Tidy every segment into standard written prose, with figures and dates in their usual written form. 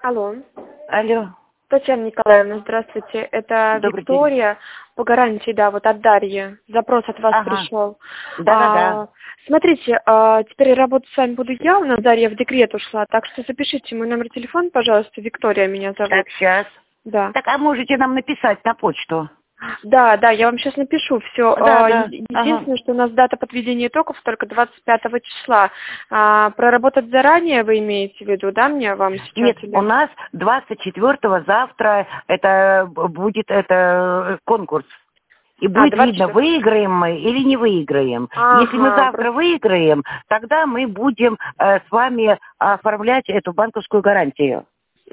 Алло. Алло. Татьяна Николаевна, здравствуйте. Это Добрый день. Виктория по гарантии, да, вот от Дарьи. Запрос от вас Ага. пришел. Да. Смотрите, теперь работать с вами буду я, у нас Дарья в декрет ушла, так что запишите мой номер телефона, пожалуйста, Виктория меня зовут. Так, сейчас. Да. Так, а можете нам написать на почту? Да, я вам сейчас напишу все. Да. Единственное, Ага. что у нас дата подведения итогов только 25 числа. Проработать заранее вы имеете в виду, да, вам сейчас? Нет, Или... у нас 24-го завтра будет конкурс. И будет видно, 24. выиграем мы или не выиграем. Ага, Если мы завтра выиграем, тогда мы будем с вами оформлять эту банковскую гарантию.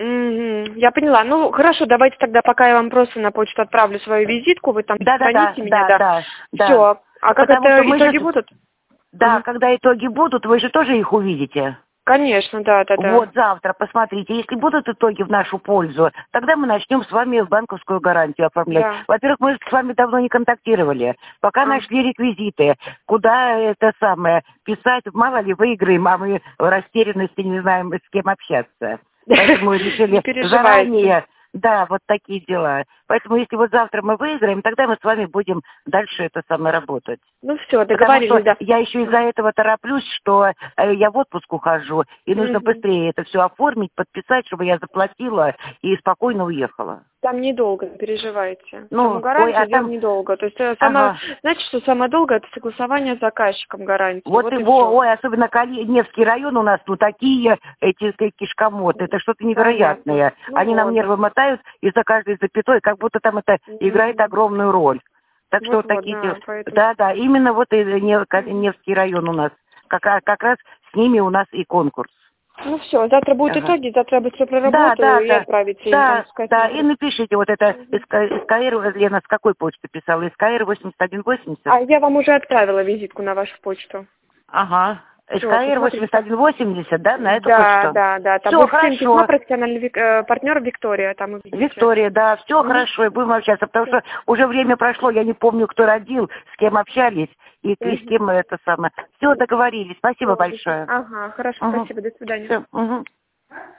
Я поняла. Ну, хорошо, давайте тогда, пока я вам просто на почту отправлю свою визитку, вы там сохраните меня, да. Все. А как Потому это что мы итоги же... будут? Да, когда итоги будут, вы же тоже их увидите. Конечно, да. Вот завтра, посмотрите, если будут итоги в нашу пользу, тогда мы начнем с вами банковскую гарантию оформлять. Да. Во-первых, мы с вами давно не контактировали, пока нашли реквизиты, куда писать, мало ли выиграем, а мы в растерянности не знаем, с кем общаться. Поэтому решили заранее, вот такие дела. Поэтому если вот завтра мы выиграем, тогда мы с вами будем дальше работать. Ну все, договорились, Потому что да. я еще из-за этого тороплюсь, что я в отпуск ухожу, и нужно быстрее это все оформить, подписать, чтобы я заплатила и спокойно уехала. Там недолго, не переживайте. Саму гарантию делать недолго. То есть знаете, что самое долгое, это согласование с заказчиком гарантии. Вот его, особенно Невский район у нас тут такие эти кишкомоты, это что-то невероятное. Они нам нервы мотают из-за каждой запятой, как будто там это играет огромную роль. Так что такие дела. Да, именно вот и Невский район у нас. Как раз с ними у нас и конкурс. Ну все, завтра будут итоги, завтра я быстро проработаю и отправите. Да, и напишите вот это СКР, Лена, с какой почты писала? СКР 8180? А я вам уже отправила визитку на вашу почту. Ага. СКР 8180, да, на эту почту? Да. Там все хорошо. Профессиональный партнер Виктория. Там увидите. Виктория, да, все хорошо, и будем общаться, потому что уже время прошло, я не помню, кто родил, с кем общались и с кем Все, договорились. Спасибо большое. Ага, хорошо, спасибо, до свидания. Всё,